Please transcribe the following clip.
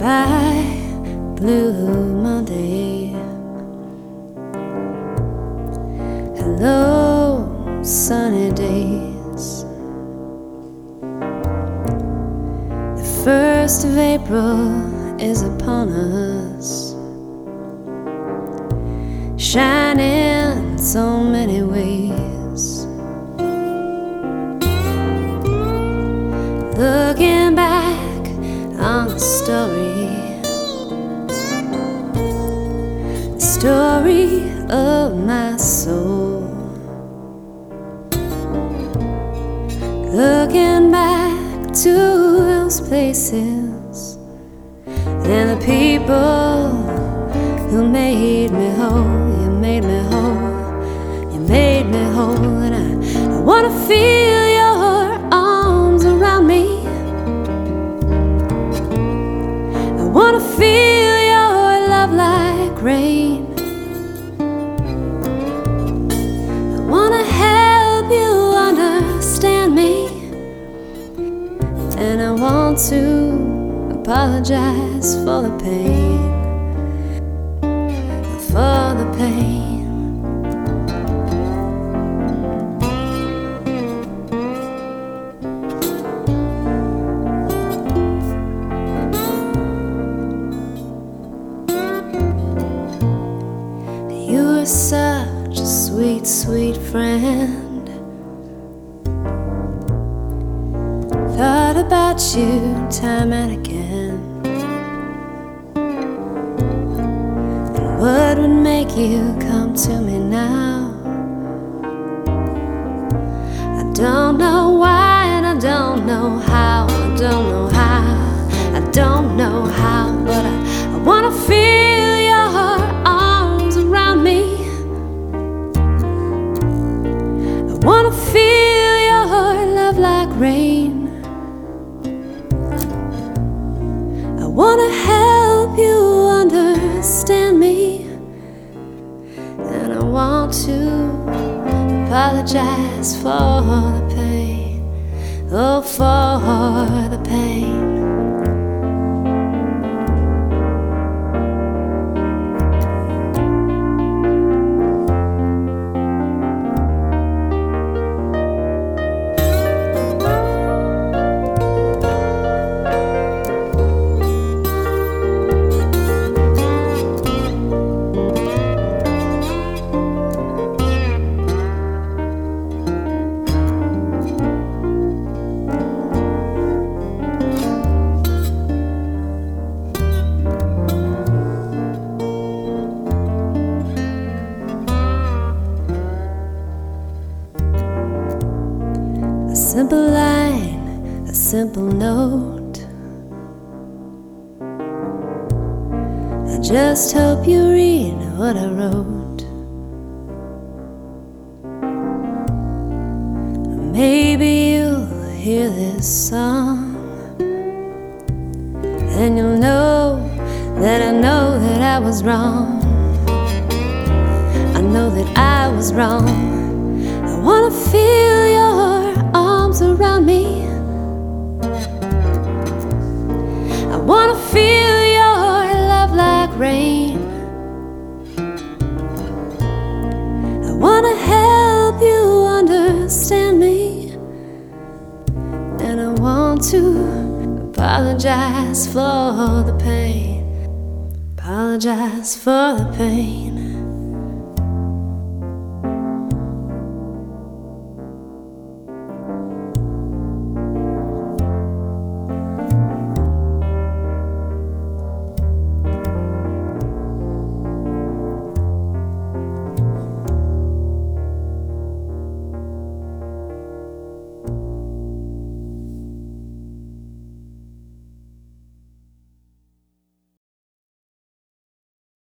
bright blue Monday. Hello, sunny days. The 1st of April is upon us, shining so many ways. Looking back on the story of my soul. Looking back to those places and the people who made me whole. You made me whole, you made me whole. And I wanna feel your arms around me. I wanna feel your love like rain. I wanna help you understand me, and I want to apologize for the pain, for the pain. You were such a sweet, sweet friend. Thought about you time and again. What would make you come to me now? I don't know why and I don't know how. I don't know how, I don't know how. But I wanna feel your arms around me. I wanna feel your love like rain. I wanna help you understand me, and I want to apologize for the pain, oh, for the pain. A simple line, a simple note. I just hope you read what I wrote. Maybe you'll hear this song, and you'll know that I was wrong. I know that I was wrong. I wanna feel your arms around me. I wanna feel your love like rain. I wanna help you understand me, and I want to apologize for the pain. Apologize for the pain.